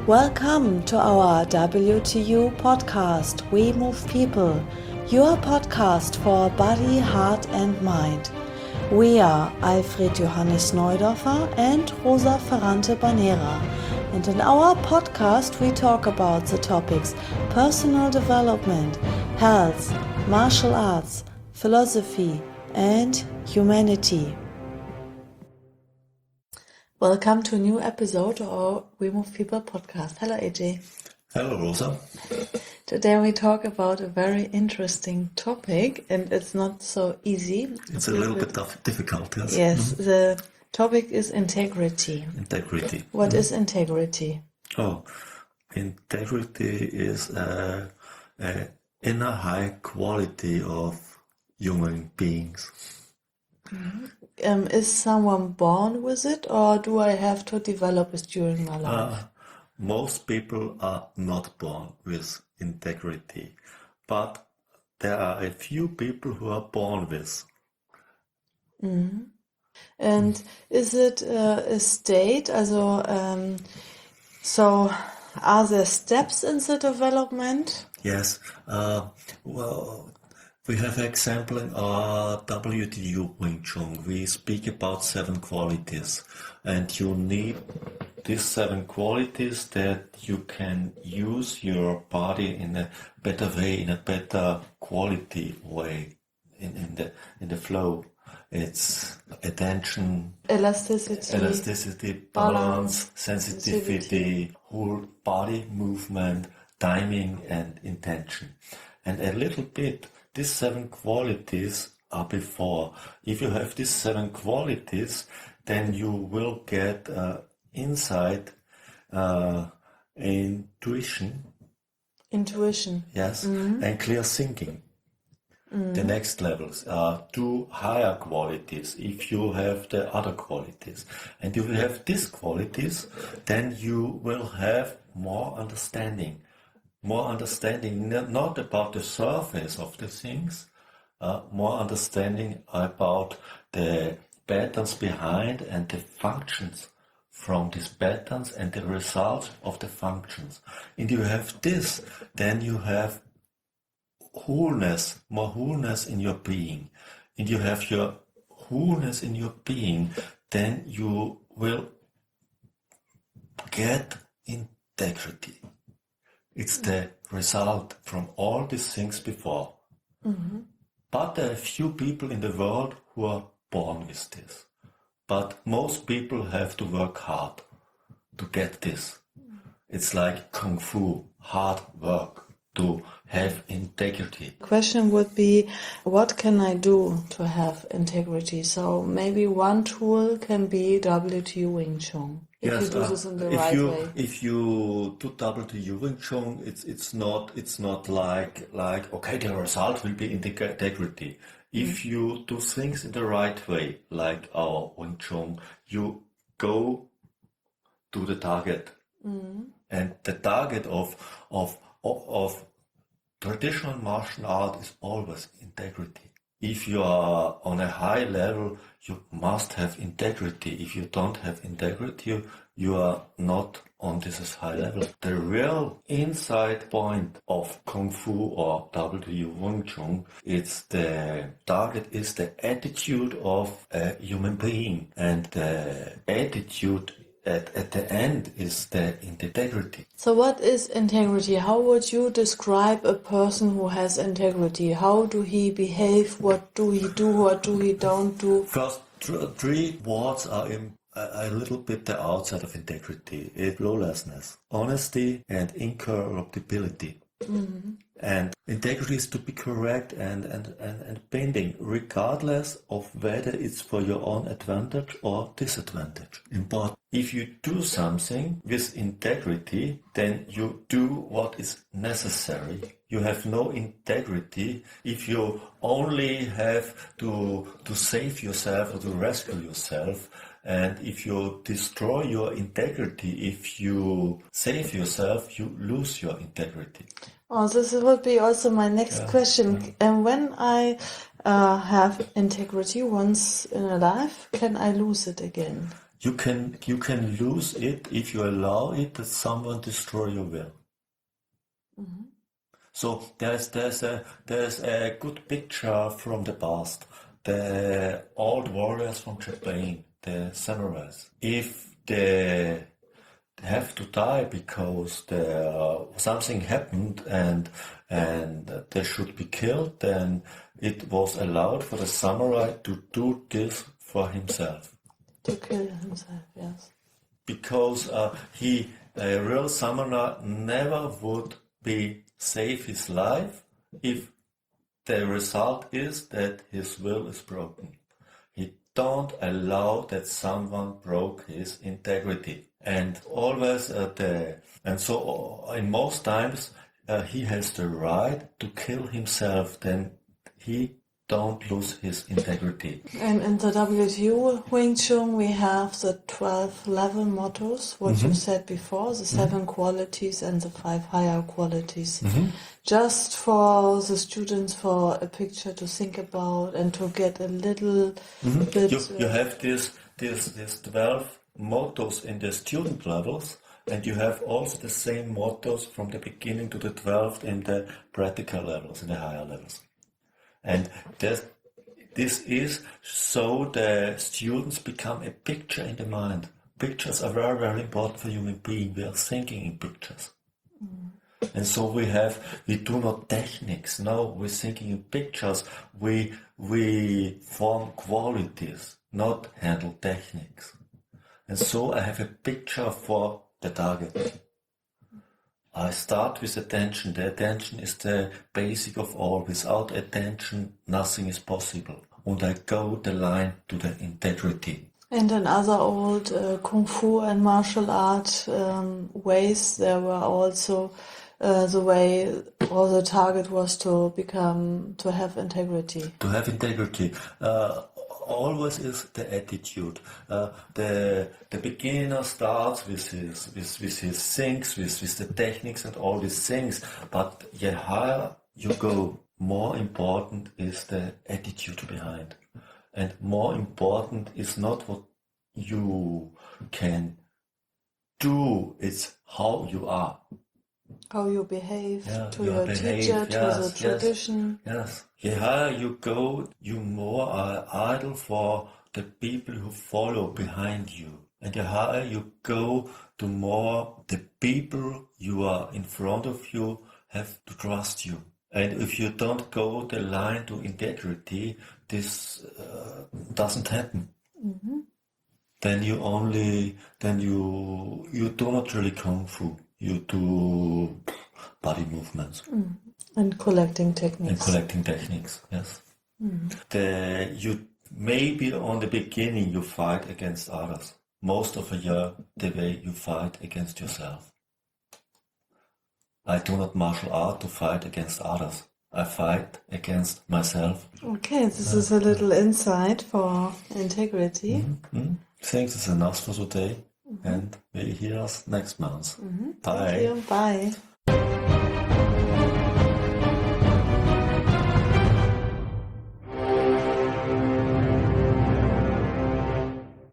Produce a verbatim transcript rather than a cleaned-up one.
Welcome to our W T U podcast, We Move People, your podcast for body, heart and mind. We are Alfred Johannes Neudorfer and Rosa Ferrante Banera, and in our podcast we talk about the topics personal development, health, martial arts, philosophy and humanity. Welcome to a new episode of our We Move People podcast. Hello A J. Hello Rosa. Today we talk about a very interesting topic, and it's not so easy. It's, it's a little bit, bit difficult, yes. Yes, mm-hmm. The topic is integrity. Integrity. What mm-hmm. is integrity? Oh, integrity is a, a inner high quality of human beings. Mm-hmm. Um, is someone born with it, or do I have to develop it during my life? Uh, most people are not born with integrity, but there are a few people who are born with. Mm-hmm. And mm. is it uh, a state? Also, um, so are there steps in the development? Yes. Uh, well. We have an example in our W T U Wing Chun. We speak about seven qualities, and you need these seven qualities that you can use your body in a better way, in a better quality way, in, in the in the flow. It's attention, elasticity, elasticity, balance, balance sensitivity, sensitivity, whole body movement, timing, and intention, and a little bit. These seven qualities are before. If you have these seven qualities, then you will get uh, insight, uh, intuition. Intuition. Yes, mm-hmm. and clear thinking. Mm-hmm. The next levels are two higher qualities. If you have the other qualities, and if you have these qualities, then you will have more understanding. More understanding, not about the surface of the things, uh, more understanding about the patterns behind and the functions from these patterns and the results of the functions. And you have this, then you have wholeness, more wholeness in your being. And you have your wholeness in your being, then you will get integrity. It's the result from all these things before. Mm-hmm. But there are few people in the world who are born with this. But most people have to work hard to get this. It's like Kung Fu, hard work to have integrity. Question would be, what can I do to have integrity? So maybe one tool can be W T U Wing Chun. If yes, you do uh, this in the if right you, way. If you do W T U Wing Chun, it's it's not it's not like like okay, the result will be integrity. If mm-hmm. you do things in the right way, like our Wing Chun, you go to the target, mm-hmm. and the target of of of, of traditional martial art is always integrity. If you are on a high level, you must have integrity. If you don't have integrity, you are not on this high level. The real inside point of Kung Fu or W T U Wing Chun, it's the target is the attitude of a human being, and the attitude At, at the end is the integrity. So what is integrity? How would you describe a person who has integrity? How do he behave? What do he do? What do he don't do? First, th- three words are in, a, a little bit the outside of integrity. It's flawlessness, honesty, and incorruptibility. Mm-hmm. And integrity is to be correct and, and, and, and bending, regardless of whether it's for your own advantage or disadvantage. Important. If you do something with integrity, then you do what is necessary. You have no integrity if you only have to, to save yourself or to rescue yourself. And if you destroy your integrity, if you save yourself, you lose your integrity. Oh, this would be also my next yeah. question. Yeah. And when I uh, have integrity once in a life, can I lose it again? you can you can lose it if you allow it that someone destroy your will. Mm-hmm. So there's there's a there's a good picture from the past. The old warriors from Japan, the samurais, if they have to die because the, uh, something happened and and they should be killed, then it was allowed for the samurai to do this for himself. To kill himself, yes. Because uh, he, a real samurai, never would be save his life if the result is that his will is broken. He don't allow that someone broke his integrity. And always uh, the and so uh, in most times uh, he has the right to kill himself. Then he don't lose his integrity. And in the W T O Wing Chun, we have the twelve level mottos, what Mm-hmm. you said before, the seven mm-hmm. qualities and the five higher qualities. Mm-hmm. Just for the students, for a picture to think about and to get a little mm-hmm. bit... You, uh, you have this, this, this twelve mottos in the student levels, and you have also the same mottos from the beginning to the twelfth in the practical levels, in the higher levels. And this, this is so the students become a picture in the mind. Pictures are very, very important for human beings. We are thinking in pictures. Mm. And so we have, we do not techniques. No, we're thinking in pictures. We, we form qualities, not handle techniques. And so I have a picture for the target. I start with attention. The attention is the basic of all. Without attention, nothing is possible. And I go the line to the integrity. And in other old uh, Kung Fu and martial art um, ways, there were also uh, the way, or the target was to become, to have integrity. To have integrity. Uh, always is the attitude. Uh, the the beginner starts with his with, with his things, with, with the techniques and all these things. But the higher you go, more important is the attitude behind. And more important is not what you can do, it's how you are. How you behave Yeah, to you your behave, teacher, to yes, the yes. tradition. Yes. The higher you go, you more are idle for the people who follow behind you. And the higher you go, the more the people you are in front of you have to trust you. And if you don't go the line to integrity, this uh, doesn't happen. Mm-hmm. Then you only, then you you do not really kung fu. You do body movements. Mm. And collecting techniques. And collecting techniques, yes. Mm. The you maybe on the beginning you fight against others. Most of the year, the way you fight against yourself. I do not martial art to fight against others. I fight against myself. Okay, this is a little insight for integrity. Mm-hmm. Mm-hmm. Thanks, it's enough for today. Mm-hmm. And we hear us next month. Mm-hmm. Bye. Thank you. Bye.